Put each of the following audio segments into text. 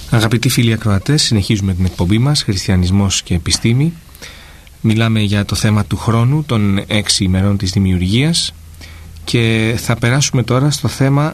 Αγαπητοί φίλοι ακροατές, συνεχίζουμε την εκπομπή μας «Χριστιανισμός και επιστήμη». Μιλάμε για το θέμα του χρόνου, των 6 ημερών της δημιουργίας, και θα περάσουμε τώρα στο θέμα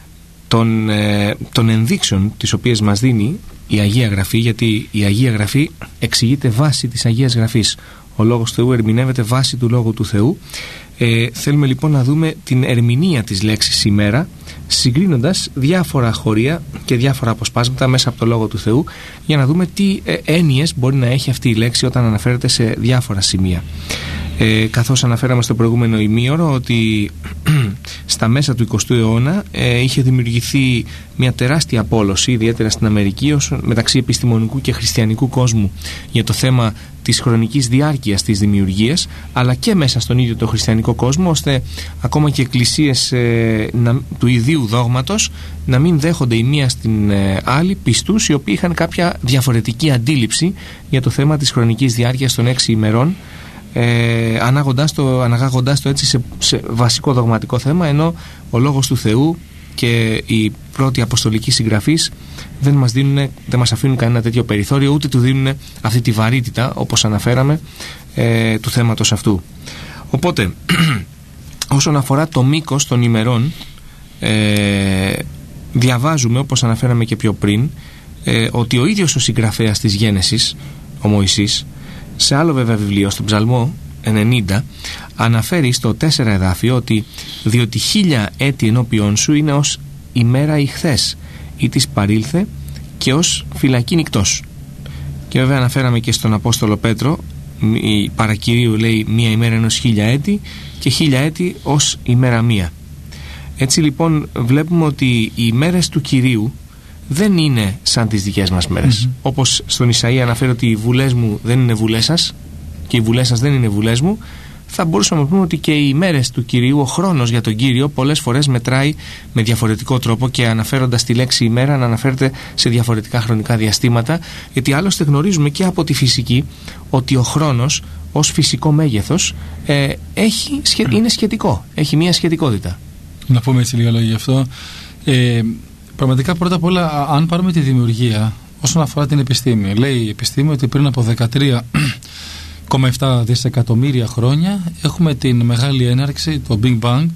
των ενδείξεων τις οποίες μας δίνει η Αγία Γραφή, γιατί η Αγία Γραφή εξηγείται βάσει της Αγίας Γραφής. Ο Λόγος του Θεού ερμηνεύεται βάσει του Λόγου του Θεού. Θέλουμε λοιπόν να δούμε την ερμηνεία της λέξης ημέρα, συγκρίνοντας διάφορα χωρία και διάφορα αποσπάσματα μέσα από το Λόγο του Θεού, για να δούμε τι έννοιες μπορεί να έχει αυτή η λέξη όταν αναφέρεται σε διάφορα σημεία. Καθώς αναφέραμε στο προηγούμενο ημίωρο ότι στα μέσα του 20ου αιώνα είχε δημιουργηθεί μια τεράστια απόλωση, ιδιαίτερα στην Αμερική, μεταξύ επιστημονικού και χριστιανικού κόσμου, για το θέμα της χρονικής διάρκειας της δημιουργίας, αλλά και μέσα στον ίδιο το χριστιανικό κόσμο, ώστε ακόμα και εκκλησίες του ιδίου δόγματος να μην δέχονται η μία στην άλλη πιστούς οι οποίοι είχαν κάποια διαφορετική αντίληψη για το θέμα της χρονικής διάρκειας των 6 ημερών, αναγάγοντας το έτσι σε βασικό δογματικό θέμα, ενώ ο Λόγος του Θεού και η πρώτη αποστολική συγγραφής δεν μας αφήνουν κανένα τέτοιο περιθώριο, ούτε του δίνουν αυτή τη βαρύτητα, όπως αναφέραμε, του θέματος αυτού. Οπότε όσον αφορά το μήκος των ημερών, διαβάζουμε, όπως αναφέραμε και πιο πριν, ότι ο ίδιος ο συγγραφέας της Γένεσης, ο Μωυσής, σε άλλο βέβαια βιβλίο, στον Ψαλμό 90, αναφέρει στο 4 εδάφιο ότι «διότι 1000 έτη ενώπιον σου είναι ως ημέρα ηχθές, ή της παρήλθε και ως φυλακή νυκτός». Και βέβαια αναφέραμε και στον Απόστολο Πέτρο, η παρακυρίου λέει μία ημέρα ενός 1000 έτη και 1000 έτη ως ημέρα μία. Έτσι λοιπόν βλέπουμε ότι οι ημέρες του Κυρίου δεν είναι σαν τις δικές μας μέρες. Όπως στον Ισαΐα αναφέρει ότι οι βουλές μου δεν είναι βουλές σας και οι βουλές σας δεν είναι βουλές μου, θα μπορούσαμε να πούμε ότι και οι ημέρες του Κυρίου, ο χρόνος για τον Κύριο πολλές φορές μετράει με διαφορετικό τρόπο, και αναφέροντας τη λέξη ημέρα να αναφέρεται σε διαφορετικά χρονικά διαστήματα, γιατί άλλωστε γνωρίζουμε και από τη φυσική ότι ο χρόνος ως φυσικό μέγεθος είναι σχετικό, έχει μια σχετικότητα. Να πούμε έτσι λίγα λόγια γι' αυτό. Πραγματικά πρώτα απ' όλα, αν πάρουμε τη δημιουργία όσον αφορά την επιστήμη, λέει η επιστήμη ότι πριν από 13,7 δισεκατομμύρια χρόνια έχουμε την μεγάλη έναρξη, το Big Bang,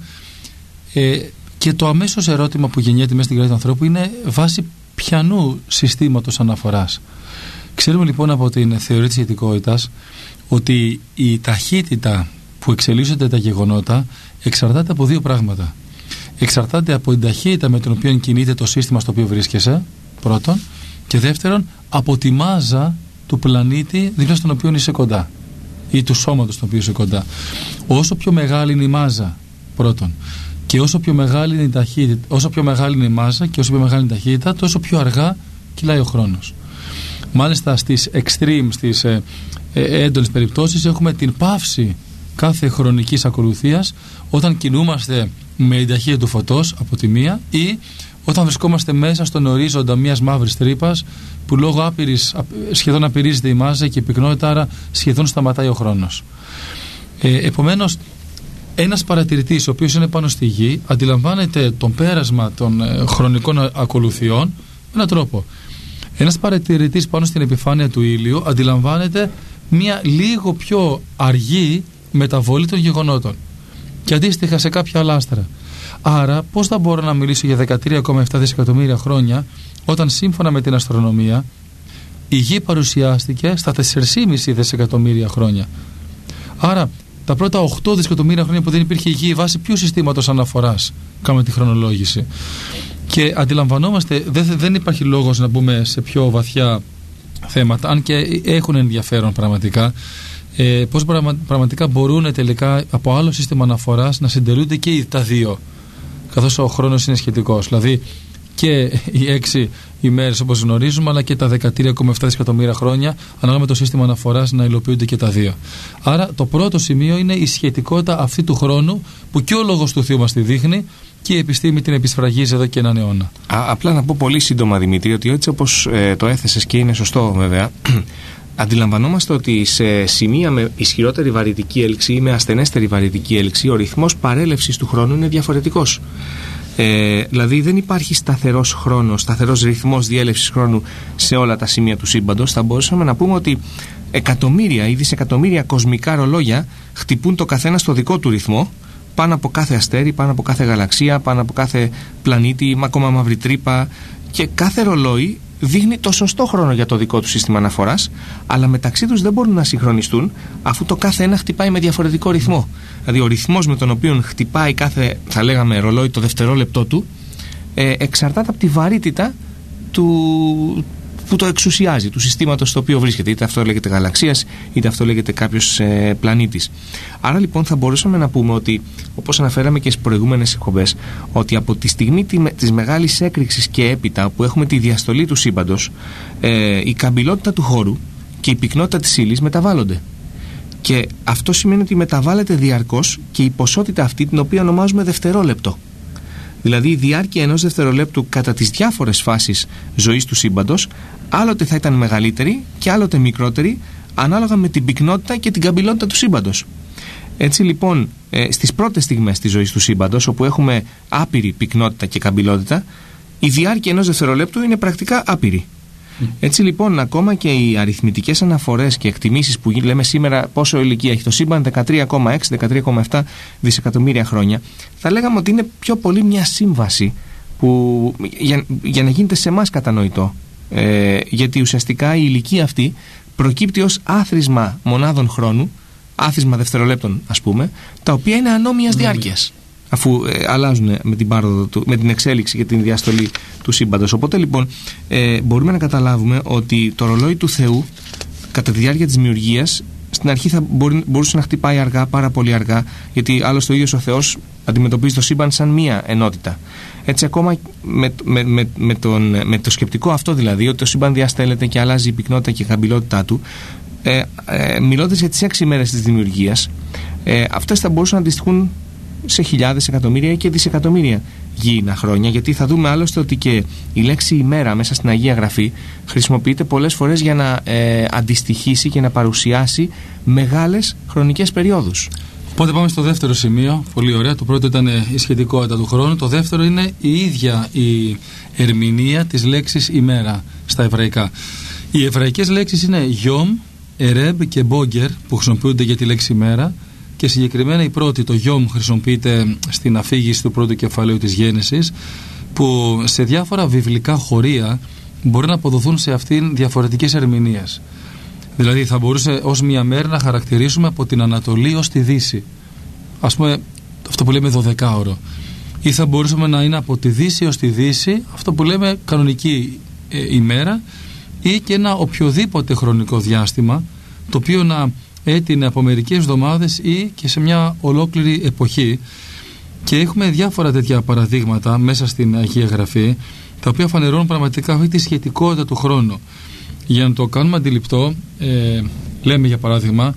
και το αμέσως ερώτημα που γεννιέται μέσα στην καρδιά του ανθρώπου είναι βάσει ποιανού συστήματος αναφοράς. Ξέρουμε λοιπόν από την θεωρία της σχετικότητας ότι η ταχύτητα που εξελίσσονται τα γεγονότα εξαρτάται από δύο πράγματα. Εξαρτάται από την ταχύτητα με την οποία κινείται το σύστημα στο οποίο βρίσκεσαι, πρώτον, και δεύτερον από τη μάζα του πλανήτη δίπλα στον οποίο είσαι κοντά, ή του σώματος στον οποίο είσαι κοντά. Όσο πιο μεγάλη είναι η μάζα, πρώτον, και όσο πιο μεγάλη είναι η ταχύτητα, όσο πιο μεγάλη είναι η μάζα και όσο πιο μεγάλη είναι η ταχύτητα, τόσο πιο αργά κυλάει ο χρόνος. Μάλιστα στις extreme, στις έντονες περιπτώσεις, έχουμε την παύση κάθε χρονικής ακολουθίας όταν κινούμαστε με την ταχύτητα του φωτός από τη μία, ή όταν βρισκόμαστε μέσα στον ορίζοντα μιας μαύρης τρύπας που λόγω σχεδόν απειρίζεται η μάζα και η πυκνότητα, άρα σχεδόν σταματάει ο χρόνος. Επομένως, ένας παρατηρητής ο οποίος είναι πάνω στη γη αντιλαμβάνεται τον πέρασμα των χρονικών ακολουθιών με έναν τρόπο. Ένας παρατηρητής πάνω στην επιφάνεια του ήλιου αντιλαμβάνεται μια λίγο πιο αργή μεταβολή των γεγονότων και αντίστοιχα σε κάποια άλλα άστρα. Άρα πώς θα μπορώ να μιλήσω για 13,7 δισεκατομμύρια χρόνια όταν σύμφωνα με την αστρονομία η γη παρουσιάστηκε στα 4,5 δισεκατομμύρια χρόνια. Άρα τα πρώτα 8 δισεκατομμύρια χρόνια που δεν υπήρχε η γη, βάσει ποιου συστήματος αναφοράς κάνουμε τη χρονολόγηση? Και αντιλαμβανόμαστε, δεν υπάρχει λόγος να μπούμε σε πιο βαθιά θέματα, αν και έχουν ενδιαφέρον πραγματικά, πώς πραγματικά μπορούν τελικά από άλλο σύστημα αναφοράς να συντελούνται και τα δύο, καθώς ο χρόνος είναι σχετικός. Δηλαδή και οι 6 ημέρες όπως γνωρίζουμε, αλλά και τα 13,7 δισεκατομμύρια χρόνια, ανάλογα με το σύστημα αναφοράς, να υλοποιούνται και τα δύο. Άρα το πρώτο σημείο είναι η σχετικότητα αυτή του χρόνου, που και ο Λόγος του Θεού μας τη δείχνει και η επιστήμη την επισφραγίζει εδώ και έναν αιώνα. Απλά να πω πολύ σύντομα, Δημήτρη, ότι έτσι όπως το έθεσες, και είναι σωστό βέβαια, αντιλαμβανόμαστε ότι σε σημεία με ισχυρότερη βαρυτική έλξη ή με ασθενέστερη βαρυτική έλξη ο ρυθμός παρέλευσης του χρόνου είναι διαφορετικός. Δηλαδή δεν υπάρχει σταθερός χρόνος, σταθερός ρυθμός διέλευσης χρόνου σε όλα τα σημεία του σύμπαντος. Θα μπορούσαμε να πούμε ότι εκατομμύρια ή δισεκατομμύρια κοσμικά ρολόγια χτυπούν το καθένα στο δικό του ρυθμό, πάνω από κάθε αστέρι, πάνω από κάθε γαλαξία, πάνω από κάθε πλανήτη, ακόμα μαύρη τρύπα, και κάθε ρολόι δείχνει το σωστό χρόνο για το δικό του σύστημα αναφοράς, αλλά μεταξύ τους δεν μπορούν να συγχρονιστούν, αφού το κάθε ένα χτυπάει με διαφορετικό ρυθμό. Δηλαδή ο ρυθμός με τον οποίο χτυπάει κάθε, θα λέγαμε, ρολόι το δευτερόλεπτό του, εξαρτάται από τη βαρύτητα που το εξουσιάζει, του συστήματος στο οποίο βρίσκεται. Είτε αυτό λέγεται γαλαξίας, είτε αυτό λέγεται κάποιος πλανήτης. Άρα λοιπόν θα μπορούσαμε να πούμε ότι, όπως αναφέραμε και στις προηγούμενες εκπομπές, ότι από τη στιγμή της μεγάλης έκρηξης και έπειτα που έχουμε τη διαστολή του σύμπαντος, η καμπυλότητα του χώρου και η πυκνότητα της ύλης μεταβάλλονται. Και αυτό σημαίνει ότι μεταβάλλεται διαρκώς και η ποσότητα αυτή, την οποία ονομάζουμε δευτερόλεπτο. Δηλαδή η διάρκεια ενός δευτερολέπτου κατά τις διάφορες φάσεις ζωής του σύμπαντος άλλοτε θα ήταν μεγαλύτερη και άλλοτε μικρότερη, ανάλογα με την πυκνότητα και την καμπυλότητα του σύμπαντος. Έτσι λοιπόν, στις πρώτες στιγμές της ζωής του σύμπαντος, όπου έχουμε άπειρη πυκνότητα και καμπυλότητα, η διάρκεια ενός δευτερολέπτου είναι πρακτικά άπειρη. Έτσι λοιπόν, ακόμα και οι αριθμητικές αναφορές και εκτιμήσεις που λέμε σήμερα πόσο ηλικία έχει το σύμπαν, 13,6-13,7 δισεκατομμύρια χρόνια, θα λέγαμε ότι είναι πιο πολύ μια σύμβαση που, για να γίνεται σε εμάς κατανοητό, γιατί ουσιαστικά η ηλικία αυτή προκύπτει ως άθροισμα μονάδων χρόνου, άθροισμα δευτερολέπτων ας πούμε, τα οποία είναι ανώμοιας διάρκειας, αφού αλλάζουν με την πάροδο με την εξέλιξη και την διαστολή του σύμπαντος. Οπότε λοιπόν μπορούμε να καταλάβουμε ότι το ρολόι του Θεού κατά τη διάρκεια της δημιουργίας στην αρχή θα μπορούσε να χτυπάει αργά, πάρα πολύ αργά, γιατί άλλωστε ο ίδιος ο Θεός αντιμετωπίζει το σύμπαν σαν μία ενότητα. Έτσι ακόμα με το σκεπτικό αυτό, δηλαδή ότι το σύμπαν διαστέλλεται και αλλάζει η πυκνότητα και η χαμηλότητά του, μιλώντας για τις 6 μέρες της δημιουργίας, αυτές θα μπορούσαν να αντιστοιχούν σε χιλιάδες, εκατομμύρια και δισεκατομμύρια γήινα χρόνια, γιατί θα δούμε άλλωστε ότι και η λέξη ημέρα μέσα στην Αγία Γραφή χρησιμοποιείται πολλές φορές για να αντιστοιχίσει και να παρουσιάσει μεγάλες χρονικές περιόδους. Οπότε πάμε στο δεύτερο σημείο. Πολύ ωραία. Το πρώτο ήταν η σχετικότητα του χρόνου. Το δεύτερο είναι η ίδια η ερμηνεία της λέξης ημέρα στα εβραϊκά. Οι εβραϊκές λέξεις είναι γιόμ, ερεμπ και μπόγκερ που χρησιμοποιούνται για τη λέξη ημέρα. Και συγκεκριμένα η πρώτη, το γιόμ, χρησιμοποιείται στην αφήγηση του πρώτου κεφαλαίου της Γένεσης, που σε διάφορα βιβλικά χωρία μπορεί να αποδοθούν σε αυτήν διαφορετικές ερμηνείες. Δηλαδή θα μπορούσε ως μία μέρα να χαρακτηρίσουμε από την Ανατολή ως τη Δύση, ας πούμε αυτό που λέμε 12ωρο, ή θα μπορούσαμε να είναι από τη Δύση ως τη Δύση, αυτό που λέμε κανονική ημέρα, ή και ένα οποιοδήποτε χρονικό διάστημα το οποίο να έτεινε από μερικές εβδομάδες ή και σε μια ολόκληρη εποχή. Και έχουμε διάφορα τέτοια παραδείγματα μέσα στην Αγία Γραφή, τα οποία φανερώνουν πραγματικά αυτή τη σχετικότητα του χρόνου. Για να το κάνουμε αντιληπτό, λέμε για παράδειγμα,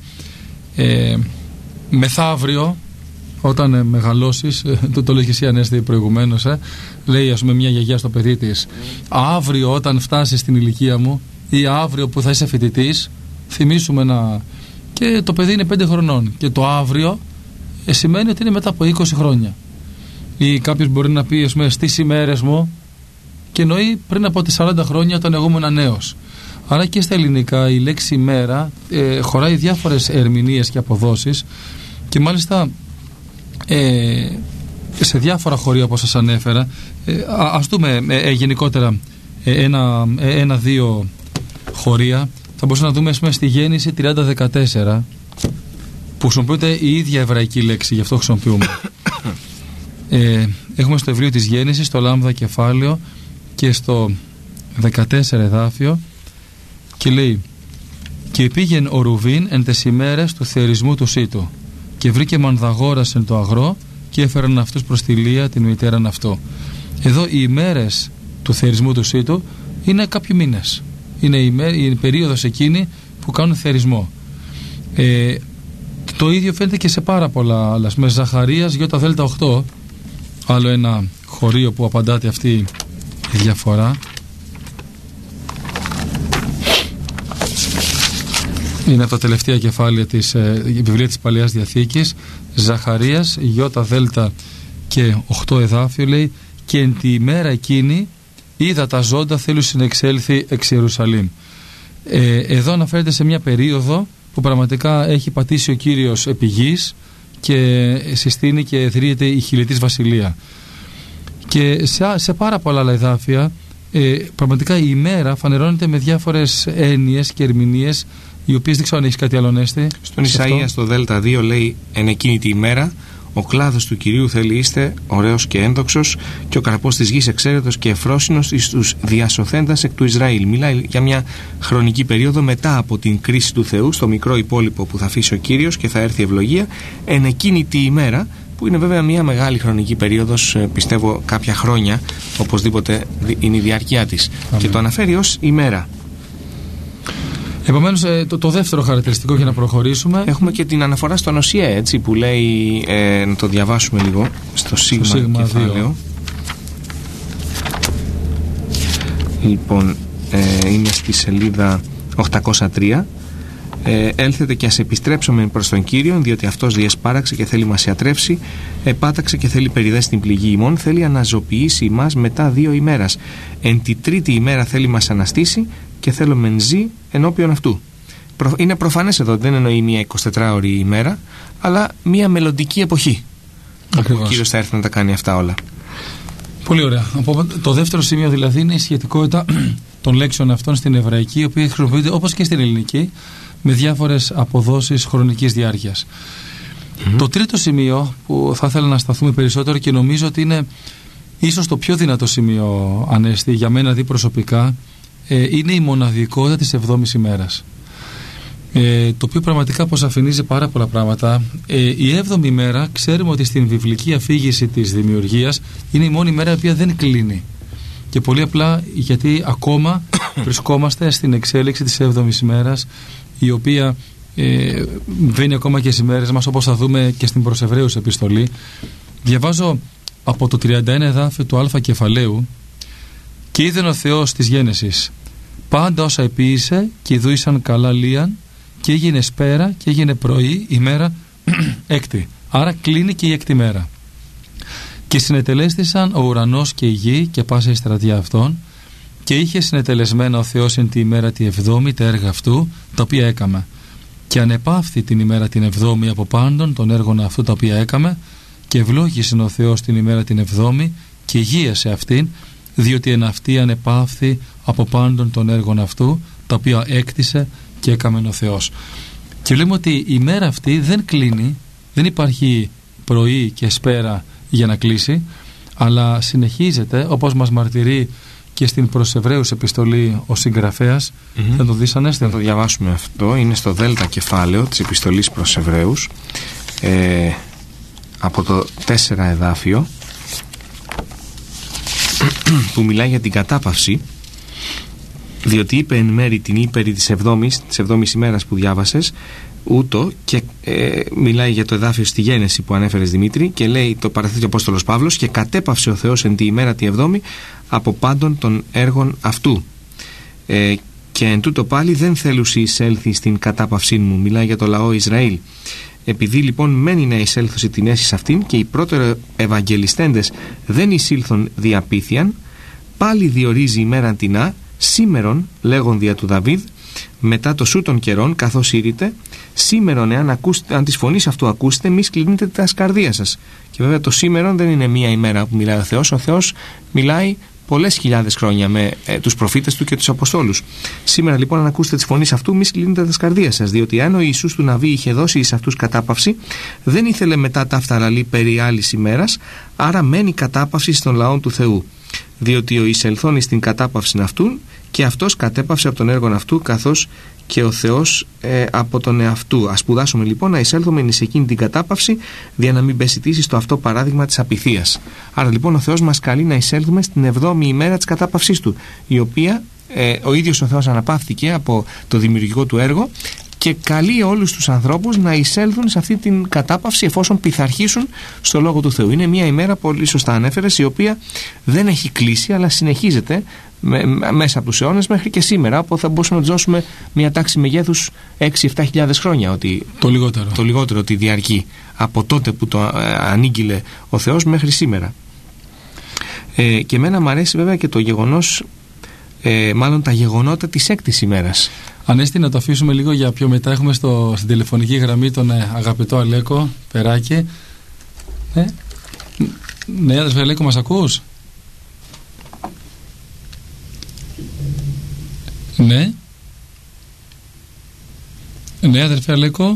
μεθαύριο, όταν μεγαλώσεις, το λέει και εσύ Ανέστη προηγουμένως, λέει ας πούμε μια γιαγιά στο παιδί της, αύριο όταν φτάσεις στην ηλικία μου ή αύριο που θα είσαι φοιτητής, θυμίσουμε να... Και το παιδί είναι 5 χρονών και το αύριο σημαίνει ότι είναι μετά από 20 χρόνια. Ή κάποιος μπορεί να πει ας πούμε, στις ημέρες μου, και εννοεί πριν από τις 40 χρόνια όταν εγώ ήμουν νέος. Άρα και στα ελληνικά η λέξη ημέρα χωράει διάφορες ερμηνείες και αποδόσεις, και μάλιστα σε διάφορα χωρία όπως σας ανέφερα, ας δούμε γενικότερα ένα-δύο χωρία. Θα μπορούσαμε να δούμε ας πούμε, στη Γέννηση 30-14 που χρησιμοποιείται η ίδια εβραϊκή λέξη, γι' αυτό χρησιμοποιούμε. Έχουμε στο βιβλίο της Γέννησης, στο λάμδα κεφάλαιο και στο 14 εδάφιο, και λέει: «Και πήγεν ο Ρουβίν εν τες ημέρες του θερισμού του Σίτου και βρήκε μανδαγόρας εν το αγρό και έφεραν αυτούς προς τη Λεία την μητέραν αυτού». Εδώ οι ημέρες του θερισμού του Σίτου είναι κάποιοι μήνες. Είναι η περίοδος εκείνη που κάνουν θερισμό. Το ίδιο φαίνεται και σε πάρα πολλά άλλα. Με Ζαχαρίας Ι-8, άλλο ένα χωρίο που απαντάται αυτή η διαφορά. Είναι από τα τελευταία κεφάλαια της βιβλία της Παλαιάς Διαθήκης. Ζαχαρίας Ι-Δ και 8 εδάφιο λέει: και εν τη ημέρα εκείνη είδα τα ζώντα θέλουν συνεξέλθει εξ Ιερουσαλήμ. Εδώ αναφέρεται σε μια περίοδο που πραγματικά έχει πατήσει ο Κύριος επί γης και συστήνει και ιδρύεται η χιλιετής βασιλεία. Και σε πάρα πολλά άλλα εδάφια πραγματικά η ημέρα φανερώνεται με διάφορες έννοιες και ερμηνείες, οι οποίες δεν ξέρω αν έχεις κάτι άλλο, Νέστη. Στον Ισαΐα στο Δέλτα 2 λέει: εν εκείνη τη ημέρα ο κλάδος του Κυρίου θέλει είστε ωραίος και ένδοξος, και ο καρπός της γης εξαίρετος και εφρόσινος εις τους διασωθέντας εκ του Ισραήλ. Μιλάει για μια χρονική περίοδο μετά από την κρίση του Θεού, στο μικρό υπόλοιπο που θα αφήσει ο Κύριος και θα έρθει η ευλογία, εν εκείνη τη ημέρα, που είναι βέβαια μια μεγάλη χρονική περίοδος, πιστεύω κάποια χρόνια, οπωσδήποτε είναι η διάρκεια της. Και το αναφέρει ως ημέρα. Επομένως, το δεύτερο χαρακτηριστικό, για να προχωρήσουμε, έχουμε και την αναφορά στον Οσιέ, έτσι, που λέει, να το διαβάσουμε λίγο, στο Σίγμα κεφάλαιο. Λοιπόν, είναι στη σελίδα 803. Έλθετε και ας επιστρέψουμε προς τον Κύριον, διότι αυτός διεσπάραξε και θέλει μας ιατρεύσει, επάταξε και θέλει περιδέσει την πληγή ημών, θέλει αναζωποιήσει ημάς μετά 2 ημέρας. Εν τη τρίτη ημέρα θέλει μας αναστήσει και θέλω μεν ζει ενώπιον αυτού. Είναι προφανές εδώ, δεν εννοεί μια 24ωρη ημέρα, αλλά μια μελλοντική εποχή. Ακριβώς. Ο Κύριος θα έρθει να τα κάνει αυτά όλα. Πολύ ωραία. Το δεύτερο σημείο δηλαδή είναι η σχετικότητα των λέξεων αυτών στην εβραϊκή, η οποία χρησιμοποιείται όπως και στην ελληνική, με διάφορες αποδόσεις χρονικής διάρκειας. Το τρίτο σημείο που θα ήθελα να σταθούμε περισσότερο, και νομίζω ότι είναι ίσως το πιο δυνατό σημείο, Ανέστη, για μένα δει προσωπικά, είναι η μοναδικότητα της 7ης ημέρας. Το οποίο πραγματικά αποσαφηνίζει πάρα πολλά πράγματα. Η 7η ημέρα, ξέρουμε ότι στην βιβλική αφήγηση της δημιουργίας είναι η μόνη ημέρα η οποία δεν κλείνει. Και πολύ απλά γιατί ακόμα βρισκόμαστε στην εξέλιξη της 7ης ημέρας, η οποία βαίνει ακόμα και στις μέρες μας, όπως θα δούμε και στην προς Εβραίους επιστολή. Διαβάζω από το 31 εδάφιο του Α κεφαλαίου: «Και είδεν ο Θεός της Γένεσης πάντα όσα επίησε, και ιδούησαν καλά λίαν, και έγινε σπέρα και έγινε πρωί ημέρα έκτη». Άρα κλείνει και η έκτη μέρα. «Και συνετελέστησαν ο ουρανός και η γη και πάσα η στρατιά αυτών, και είχε συνετελεσμένα ο Θεός εν τη ημέρα τη 7η τα έργα αυτού τα οποία έκαμε. Και ανεπαύθη την ημέρα την 7η από πάντων των έργων αυτού τα οποία έκαμε, και ευλόγησε ο Θεός την ημέρα την 7η και γίασε αυτήν, διότι εν αυτή ανεπαύθη από πάντων των έργων αυτού τα οποία έκτισε και έκαμε ο Θεός». Και λέμε ότι η ημέρα αυτή δεν κλείνει, δεν υπάρχει πρωί και σπέρα για να κλείσει, αλλά συνεχίζεται, όπως μας μαρτυρεί και στην προς Εβραίους επιστολή ο συγγραφέας. Θα το δεις, Ανέστη? Να το διαβάσουμε αυτό. Είναι στο Δέλτα κεφάλαιο της επιστολής προς Εβραίους, από το 4 εδάφιο, που μιλάει για την κατάπαυση, διότι είπε εν μέρη την ύπερη της 7ης ημέρας που διάβασες, ούτω, και μιλάει για το εδάφιο στη Γένεση που ανέφερες, Δημήτρη, και λέει, το παραθέτει ο Απόστολος Παύλος: «Και κατέπαυσε ο Θεός εν τη ημέρα τη 7η από πάντων των έργων αυτού. Και εν τούτο πάλι δεν θέλουσι εισέλθει στην κατάπαυσή μου». Μιλάει για το λαό Ισραήλ. «Επειδή λοιπόν μένει να εισέλθωση την αίσθηση αυτήν, και οι πρώτεροι Ευαγγελιστέντες δεν εισήλθον διαπήθιαν, πάλι διορίζει ημέραν τινά, σήμερον λέγον δια του Δαβίδ, μετά το σου των καιρών, καθώς ήρυτε, σήμερον αν της φωνής αυτού ακούσετε, μη σκλινείτε τα καρδία σας». Και βέβαια το σήμερον δεν είναι μία ημέρα που μιλάει ο Θεός. Ο Θεός μιλάει πολλές χιλιάδες χρόνια με τους προφήτες του και τους Αποστόλους. «Σήμερα λοιπόν αν ακούσετε της φωνής αυτού, μη σκλινείτε τα καρδία σας, διότι αν ο Ιησούς του Ναβί είχε δώσει εις αυτούς κατάπαυση, δεν ήθελε μετά τα αυταλαλή περί άλλης ημέρας, άρα μένει κατάπαυση στον λαό του Θεού. Διότι ο εισελθών εις την κατάπαυση αυτού, και αυτός κατέπαυσε από τον έργον αυτού, καθώς και ο Θεός από τον εαυτού». Ας σπουδάσουμε λοιπόν να εισέλθουμε εις εκείνη την κατάπαυση, για να μην πεσιτήσει στο αυτό παράδειγμα της απειθίας. Άρα λοιπόν ο Θεός μας καλεί να εισέλθουμε στην 7η ημέρα της κατάπαυσής του, η οποία ο ίδιος ο Θεός αναπαύθηκε από το δημιουργικό του έργο, και καλεί όλους τους ανθρώπους να εισέλθουν σε αυτή την κατάπαυση εφόσον πειθαρχήσουν στο Λόγο του Θεού. Είναι μια ημέρα, πολύ σωστά ανέφερες, η οποία δεν έχει κλείσει, αλλά συνεχίζεται μέσα από τους αιώνες μέχρι και σήμερα, όπου θα μπορούσαμε να δώσουμε μια τάξη μεγέθους 6-7 χιλιάδες χρόνια, ότι το λιγότερο ότι διαρκεί από τότε που το ανήγγειλε ο Θεός μέχρι σήμερα. Και εμένα μου αρέσει βέβαια και το γεγονός, μάλλον τα γεγονότα της έκτης ημέρας. Ανέστη, να το αφήσουμε λίγο για πιο μετά. Έχουμε στην τηλεφωνική γραμμή τον αγαπητό Αλέκο Περάκη. Ναι, αδερφέ Αλέκο, μας ακούς? Ναι. Ναι, αδερφέ Αλέκο.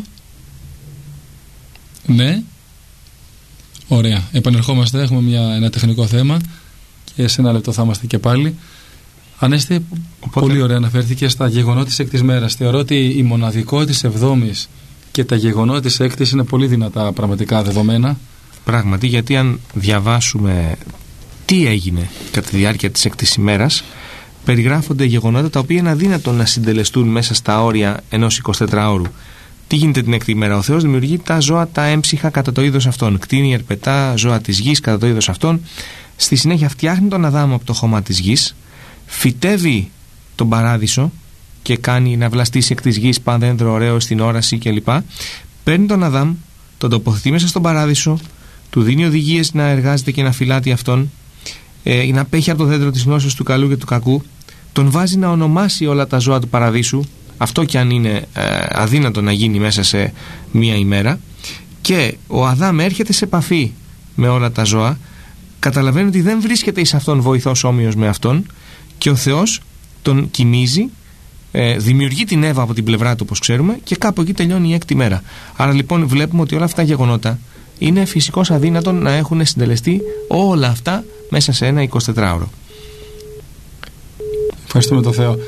Ναι. Ωραία. Επανερχόμαστε. Έχουμε ένα τεχνικό θέμα και σε ένα λεπτό θα είμαστε και πάλι. Ανέστη, πολύ ωραία αναφέρθηκε στα γεγονότα της έκτης μέρας. Θεωρώ ότι η μοναδικότητα της εβδόμης και τα γεγονότα της έκτης είναι πολύ δυνατά πραγματικά δεδομένα. Πράγματι, γιατί αν διαβάσουμε τι έγινε κατά τη διάρκεια της έκτης ημέρας, περιγράφονται γεγονότα τα οποία είναι αδύνατο να συντελεστούν μέσα στα όρια ενός 24ωρου. Τι γίνεται την έκτη ημέρα? Ο Θεός δημιουργεί τα ζώα τα έμψυχα κατά το είδος αυτών. Κτήνη, ερπετά, ζώα της γης κατά το είδος αυτών. Στη συνέχεια φτιάχνει τον Αδάμ από το χώμα της γης, φυτεύει τον παράδεισο και κάνει να βλαστήσει εκ της γης πάντα δέντρο ωραίο στην όραση κλπ. Παίρνει τον Αδάμ, τον τοποθετεί μέσα στον παράδεισο, του δίνει οδηγίες να εργάζεται και να φυλάτει αυτόν, να πέχει από το δέντρο της γνώσης του καλού και του κακού, τον βάζει να ονομάσει όλα τα ζώα του παραδείσου, αυτό κι αν είναι αδύνατο να γίνει μέσα σε μία ημέρα, και ο Αδάμ έρχεται σε επαφή με όλα τα ζώα, καταλαβαίνει ότι δεν βρίσκεται εις αυτόν βοηθός όμοιος με αυτόν, και ο Θεός τον κοιμίζει, δημιουργεί την Εύα από την πλευρά του όπως ξέρουμε, και κάπου εκεί τελειώνει η έκτη μέρα. Άρα λοιπόν βλέπουμε ότι όλα αυτά τα γεγονότα είναι φυσικώς αδύνατον να έχουν συντελεστεί όλα αυτά μέσα σε ένα 24ωρο. Ευχαριστούμε τον Θεό.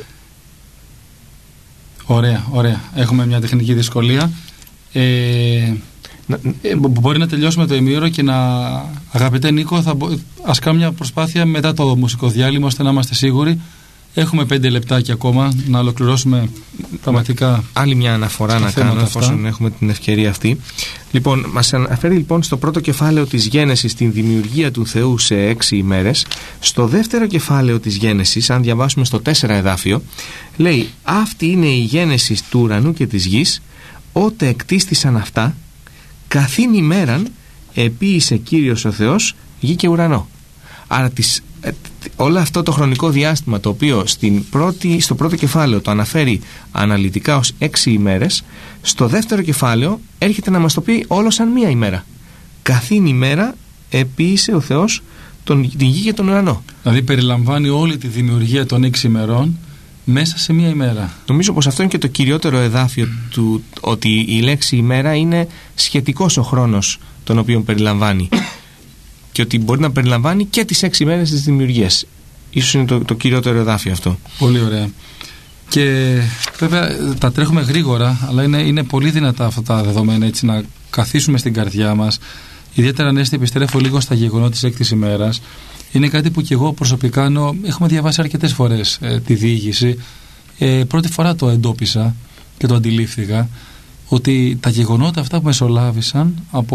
Ωραία, ωραία. Έχουμε μια τεχνική δυσκολία. Μπορεί να τελειώσουμε το ημίωρο και αγαπητέ Νίκο, ας κάνουμε μια προσπάθεια μετά το μουσικό διάλειμμα, ώστε να είμαστε σίγουροι. Έχουμε 5 λεπτάκια ακόμα να ολοκληρώσουμε πραγματικά. Άλλη μια αναφορά να κάνω, εφόσον έχουμε την ευκαιρία αυτή. Λοιπόν, μας αναφέρει λοιπόν στο πρώτο κεφάλαιο της Γένεσης την δημιουργία του Θεού σε 6 ημέρες. Στο δεύτερο κεφάλαιο της Γένεσης, αν διαβάσουμε στο 4 εδάφιο, λέει: αυτή είναι η γένεση του ουρανού και της γης, ότε εκτίστησαν αυτά, καθήν ημέραν επίησε Κύριος ο Θεός γη και ουρανό. Άρα όλο αυτό το χρονικό διάστημα, το οποίο στο πρώτο κεφάλαιο το αναφέρει αναλυτικά ως 6 ημέρες, στο δεύτερο κεφάλαιο έρχεται να μας το πει όλο σαν μία ημέρα. Καθήν ημέρα επίησε ο Θεός την γη και τον ουρανό. Δηλαδή περιλαμβάνει όλη τη δημιουργία των 6 ημερών μέσα σε μία ημέρα. Νομίζω πως αυτό είναι και το κυριότερο εδάφιο του, ότι η λέξη ημέρα είναι σχετικός ο χρόνος τον οποίο περιλαμβάνει, και ότι μπορεί να περιλαμβάνει και τις 6 ημέρες της δημιουργίας. Ίσως είναι το κυριότερο εδάφιο αυτό. Πολύ ωραία. Και βέβαια τα τρέχουμε γρήγορα, αλλά είναι πολύ δυνατά αυτά τα δεδομένα, έτσι να καθίσουμε στην καρδιά μας. Ιδιαίτερα αν επιστρέφω λίγο στα γεγονότα της έκτης ημέρας, είναι κάτι που και εγώ προσωπικά έχουμε διαβάσει αρκετές φορές τη διήγηση. Πρώτη φορά το εντόπισα και το αντιλήφθηκα, ότι τα γεγονότα αυτά που μεσολάβησαν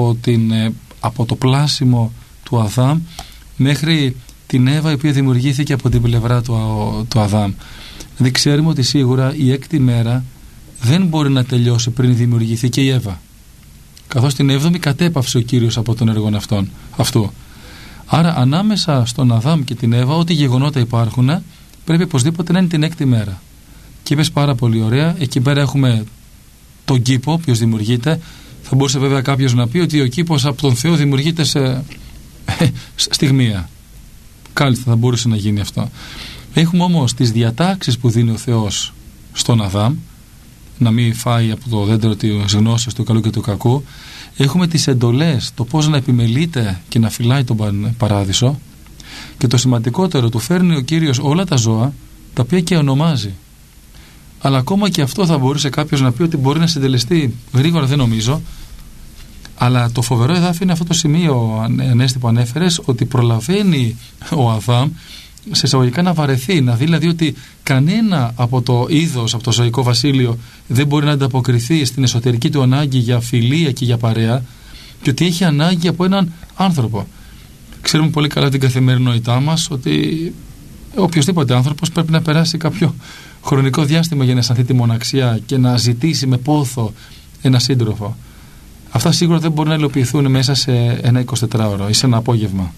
από το πλάσιμο του Αδάμ μέχρι την Εύα, η οποία δημιουργήθηκε από την πλευρά του Αδάμ. Δηλαδή ξέρουμε ότι σίγουρα η έκτη μέρα δεν μπορεί να τελειώσει πριν δημιουργηθεί και η Εύα, καθώς την 7η κατέπαυσε ο Κύριος από τον έργο αυτού. Άρα ανάμεσα στον Αδάμ και την Εύα, ό,τι γεγονότα υπάρχουν, πρέπει οπωσδήποτε να είναι την έκτη μέρα. Και είπες πάρα πολύ ωραία, εκεί πέρα έχουμε τον κήπο, ποιος δημιουργείται. Θα μπορούσε βέβαια κάποιος να πει ότι ο κήπος από τον Θεό δημιουργείται σε στιγμία. Κάλλιστα θα μπορούσε να γίνει αυτό. Έχουμε όμως τις διατάξεις που δίνει ο Θεός στον Αδάμ, να μην φάει από το δέντρο της γνώσης του καλού και του κακού. Έχουμε τις εντολές, το πώς να επιμελείται και να φυλάει τον παράδεισο, και το σημαντικότερο, του φέρνει ο Κύριος όλα τα ζώα, τα οποία και ονομάζει. Αλλά ακόμα και αυτό θα μπορούσε κάποιος να πει ότι μπορεί να συντελεστεί γρήγορα, δεν νομίζω. Αλλά το φοβερό εδάφιο είναι αυτό το σημείο, Ανέστη, που ανέφερες, ότι προλαβαίνει ο Αδάμ σε εισαγωγικά να βαρεθεί, να δει δηλαδή ότι κανένα από το είδος, από το ζωικό βασίλειο, δεν μπορεί να ανταποκριθεί στην εσωτερική του ανάγκη για φιλία και για παρέα, και ότι έχει ανάγκη από έναν άνθρωπο. Ξέρουμε πολύ καλά την καθημερινότητά μας ότι οποιοσδήποτε άνθρωπος πρέπει να περάσει κάποιο χρονικό διάστημα για να αισθανθεί τη μοναξιά και να ζητήσει με πόθο ένα σύντροφο. Αυτά σίγουρα δεν μπορούν να υλοποιηθούν μέσα σε ένα 24ωρο ή σε ένα απόγευμα.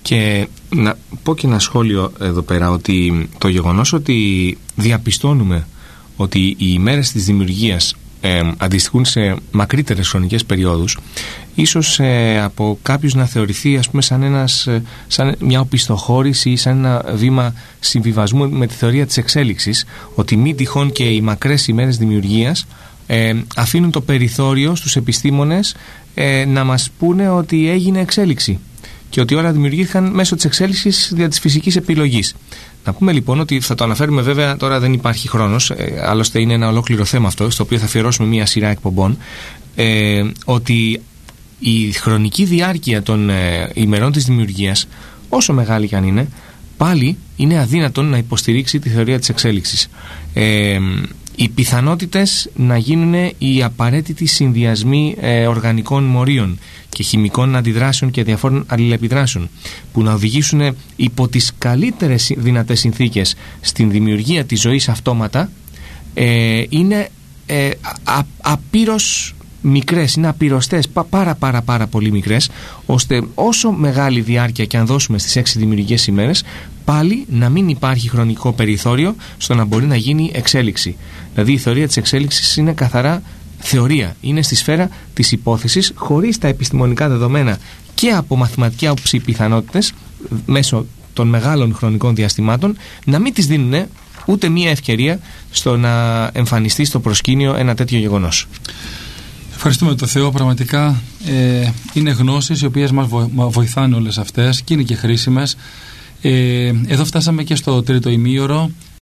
Και να πω και ένα σχόλιο εδώ πέρα, ότι το γεγονός ότι διαπιστώνουμε ότι οι ημέρες της δημιουργίας αντιστοιχούν σε μακρύτερες χρονικές περιόδους, ίσως από κάποιους να θεωρηθεί, ας πούμε, σαν μια οπισθοχώρηση ή σαν ένα βήμα συμβιβασμού με τη θεωρία της εξέλιξης, ότι μη τυχόν και οι μακρές ημέρες δημιουργίας αφήνουν το περιθώριο στους επιστήμονες να μας πούνε ότι έγινε εξέλιξη και ότι όλα δημιουργήθηκαν μέσω της εξέλιξης δια της φυσικής επιλογής. Να πούμε λοιπόν ότι θα το αναφέρουμε, βέβαια τώρα δεν υπάρχει χρόνος, άλλωστε είναι ένα ολόκληρο θέμα αυτό, στο οποίο θα αφιερώσουμε μία σειρά εκπομπών, ότι η χρονική διάρκεια των ημερών της δημιουργίας, όσο μεγάλη κι αν είναι, πάλι είναι αδύνατον να υποστηρίξει τη θεωρία της εξέλιξης. Οι πιθανότητες να γίνουν οι απαραίτητοι συνδυασμοί οργανικών μορίων και χημικών αντιδράσεων και διαφόρων αλληλεπιδράσεων που να οδηγήσουν υπό τις καλύτερες δυνατές συνθήκες στην δημιουργία της ζωής αυτόματα, είναι απείρως μικρές, είναι απειροστές, πάρα πολύ μικρές, ώστε όσο μεγάλη διάρκεια και αν δώσουμε στις 6 δημιουργικές ημέρες, πάλι να μην υπάρχει χρονικό περιθώριο στο να μπορεί να γίνει εξέλιξη. Δηλαδή η θεωρία της εξέλιξης είναι καθαρά θεωρία, είναι στη σφαίρα της υπόθεσης, χωρίς τα επιστημονικά δεδομένα και από μαθηματική άποψη πιθανότητες μέσω των μεγάλων χρονικών διαστημάτων να μην τις δίνουν ούτε μία ευκαιρία στο να εμφανιστεί στο προσκήνιο ένα τέτοιο γεγονός. Ευχαριστούμε τον Θεό, πραγματικά είναι γνώσεις οι οποίες μας βοηθάνε όλες αυτές και είναι και χρήσιμες. Εδώ φτάσαμε και στο τρίτο ημίωρο.